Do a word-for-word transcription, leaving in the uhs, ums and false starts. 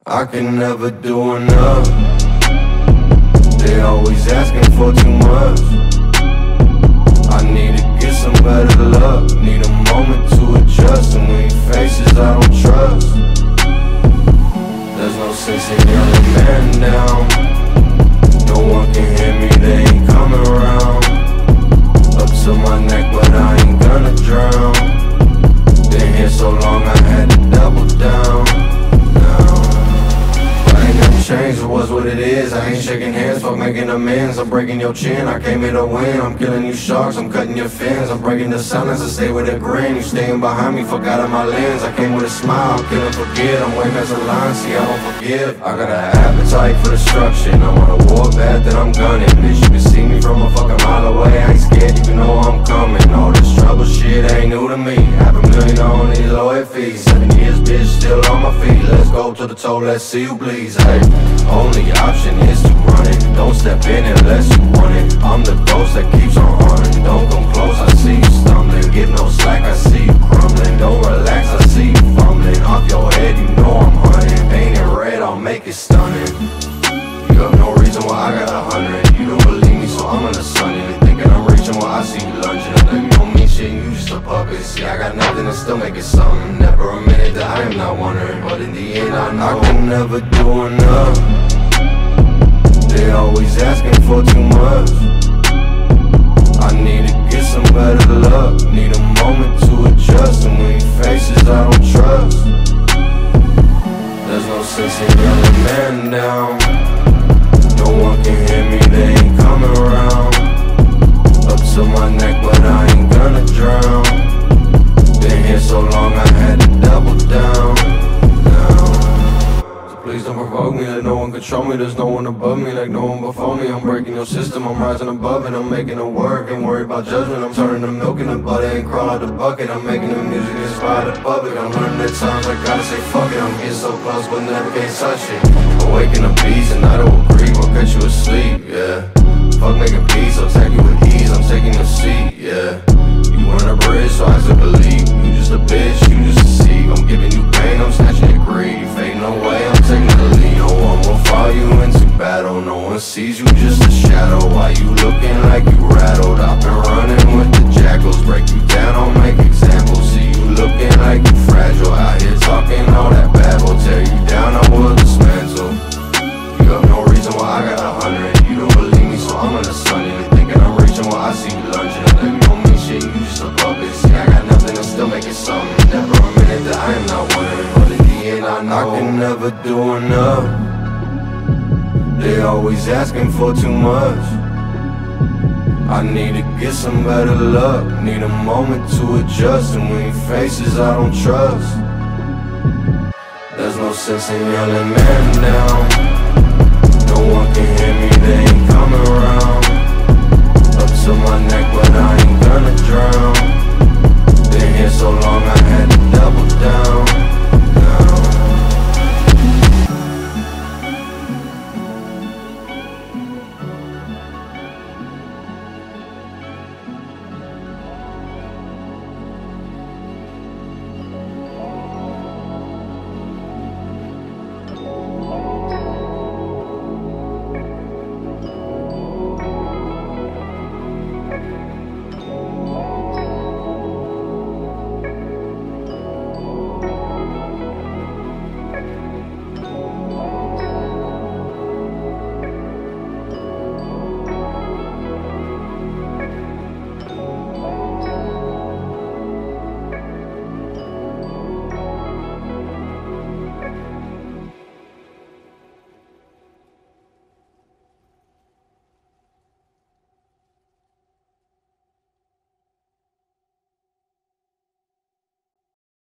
I can never do enough. They always asking for too much. I need to get some better luck. Need a moment to adjust. And when you faces I don't trust. There's no sense in yelling man down. No one can hear me, they ain't coming around. Up to my neck but I ain't gonna drown. Been here so long I had to double down. Change, it was what it is. I ain't shaking hands, fuck making amends. I'm breaking your chin, I came here to win. I'm killing you sharks, I'm cutting your fins. I'm breaking the silence, I stay with a grin. You staying behind me, fuck out of my lens. I came with a smile, I'm killing forget. I'm way past the line, see I don't forgive. I got an appetite for destruction. I'm on a warpath that I'm gunning. Bitch, you can see me from a fucking mile away. I ain't scared, you can know I'm coming. All this trouble shit ain't new to me. Half a million on these lawyer fees. Seven years, bitch, still on my feet. Let's go to the toe, let's see you please. Hey, only option is to run it. Don't step in unless you want it. I'm the ghost that keeps on haunting. Don't come close, I see you stumbling. Get no slack, I see you crumbling. Don't relax, I see you fumbling. Off your head, you know I'm hunting. Paint it red, I'll make it stunning. You have no reason why I got a hundred. You don't believe me, so I'm gonna sun it. Thinking I'm reaching while I see you lunging. I know you don't mean shit, you just a puppet. See, I got nothing to still make it something. Never a minute that I am not wondering. But in the end, I know I can never do enough. They always asking for too much. I need to get some better luck. Need a moment to adjust. And when you faces I don't trust. There's no sense in yelling man down. No one can hear me, they ain't coming around. Up to my neck but I ain't gonna drown. Been here so long I had to double down. Please don't provoke me, let no one control me. There's no one above me, like no one before me. I'm breaking your system, I'm rising above it. I'm making it work, ain't worried about judgment. I'm turning the milk into butter and crawl out the bucket. I'm making the music inspire the public. I'm learning at times I gotta say fuck it. I'm getting so close but never can't touch it. Awaken the beast and I don't agree, will cut you asleep, yeah. Fuck making peace, I'll take you with ease. I'm taking your seat, yeah. You want a bridge, so I should believe. You just a bitch, you just a seed. I'm giving you pain, I'm snatching your greed. You fading away, I'm taking the lead. No one will follow you into battle. No one sees you, just a shadow. Why you looking like you rattled? I've been running with the jackals. Break you down, I'll make examples. See you looking like you fragile. Out here talking all that babble. Tear you down, I will dismantle. You have no reason why I got a hundred. You don't believe me, so I'm gonna sun you. Thinking I'm reaching while I see you lunging. I know you don't mean shit, you just a puppet. See, I got nothing to still make it something. Never a minute that I am not wondering. But in the end, I know I can never do enough. They always asking for too much. I need to get some better luck. Need a moment to adjust. And when you faces I don't trust. There's no sense in yelling man down.